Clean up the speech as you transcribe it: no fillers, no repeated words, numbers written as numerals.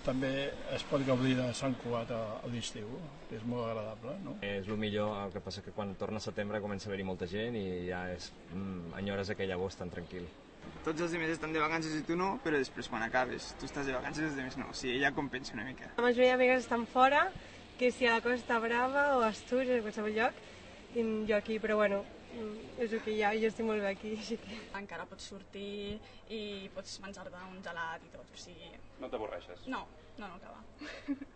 També es pot gaudir de Sant Cugat a l'estiu, que és molt agradable, no? És el millor, el que passa que quan torna a setembre comença a haver-hi molta gent i ja enyores aquell agost tan tranquil. Tots els altres estan de vacances i tu no, però després quan acabes tu estàs de vacances i els altres no, o sigui, ella compensa una mica. La majoria d'amigues estan fora, que si a la Costa Brava o a Astúries, a qualsevol lloc, i jo aquí, però bueno, és el que hi ha, jo estic molt bé aquí, així que... Encara pots sortir i pots menjar-te un gelat i tot, o sigui... No t'avorreixes? No, que va.